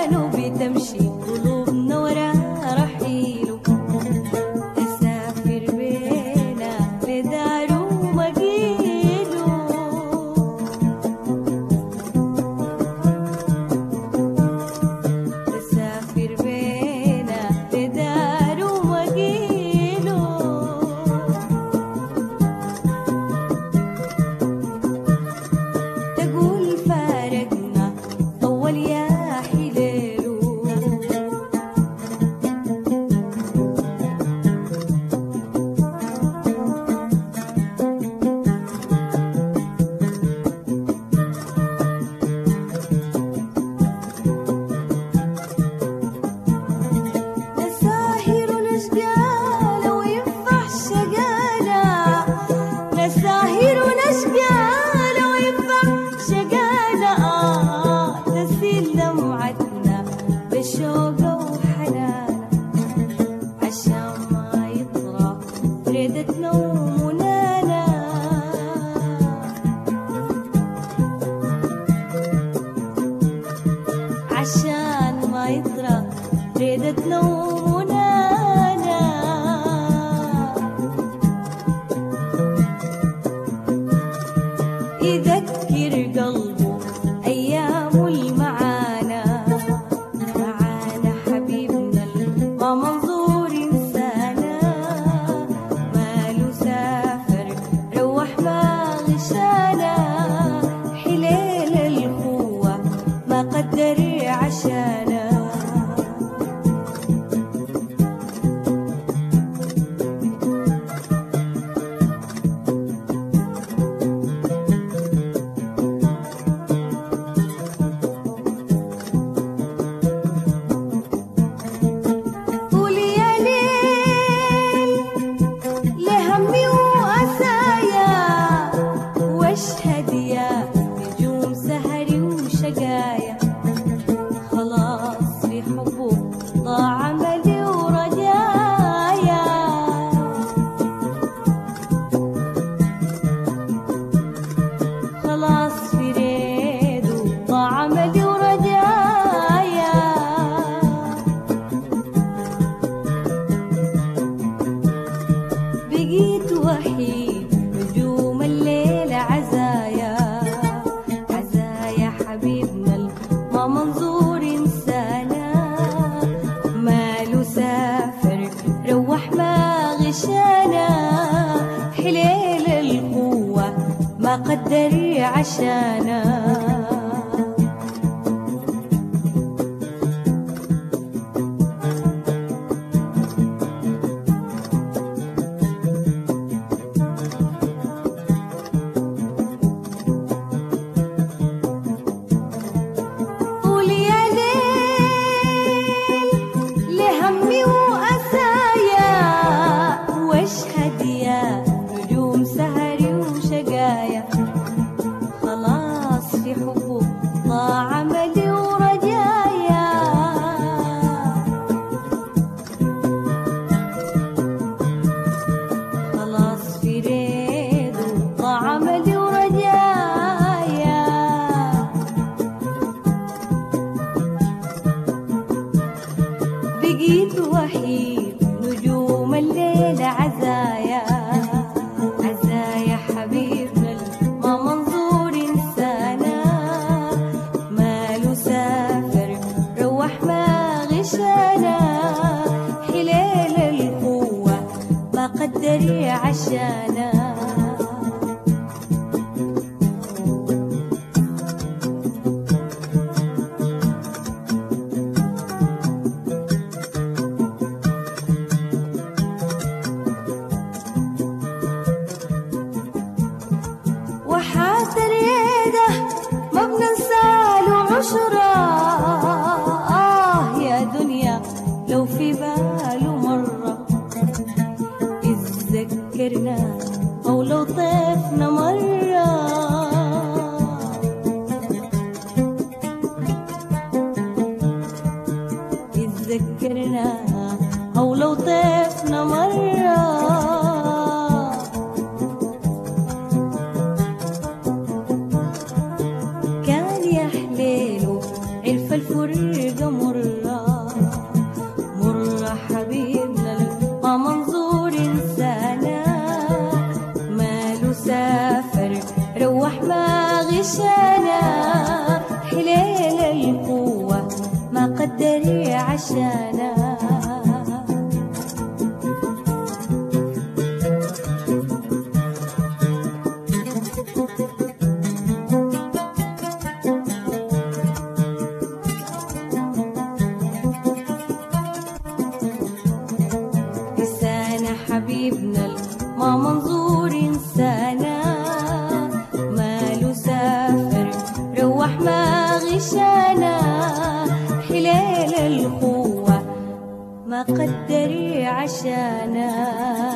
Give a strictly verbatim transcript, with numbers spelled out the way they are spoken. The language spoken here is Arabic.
أحزانه بتمشي قلوبنا ورا رحيله. أسافر بينا لداره ومجيله، أسافر بينا لداره ومجيله. تقول فارقنا طول يا حليله، نساهر ونشقالة وينفع شقالة، نساهر ونشقالة وينفع شقالة. آه تسيل دمعتنا بشوقة وحنانة، عشان ما يطرى ريدتنا ومنانا. عشان ما يطرى ريدتنا ومنانا. يذكر قلبه أيام المعانا، معانا حبيبنا ما منظور إنسانا. ماله سافر روح ما غشانا، حليل القوة ما قدر عشانا. قول يا ليل لهمي وأسايا، واشهد يا نجوم سهري وشقايا. خلاص في حبه ضاع عملي ورجايا، خلاص في ريده ضاع عملي ورجايا. بقيت وحيد نجوم الليل عزايا، عزايا حبيبنا ما منظور إنسانا. ماله سافر روح ما غشانا، حليل القوة ما قدر عشانا. قول يا ليل لهمي وأسايا، واشهد يا نجوم سهري وشقايا. خلاص في حبه ضاع عملي ورجايا، خلاص في ريده ضاع عملي ورجايا. بقيت وحيد نجوم الليل عزايا، عزايا حبيبنا ما منظور إنسانا. ماله سافر روح ما غشانا، حليل القوة ما قدر عشانا. وحات ريده ما بننساله عشرة. آه يا دنيا لو في باله مرة يتذكرنا، أو لو طفنا مرة. يتذكرنا أو لو طفنا مرة. كان يا حليله عرف الفرقة عشانا. حبيبنا ما منظور إنسانا، ماله سافر روح ما غشانا، حليل الخوة ما قدري عشانا.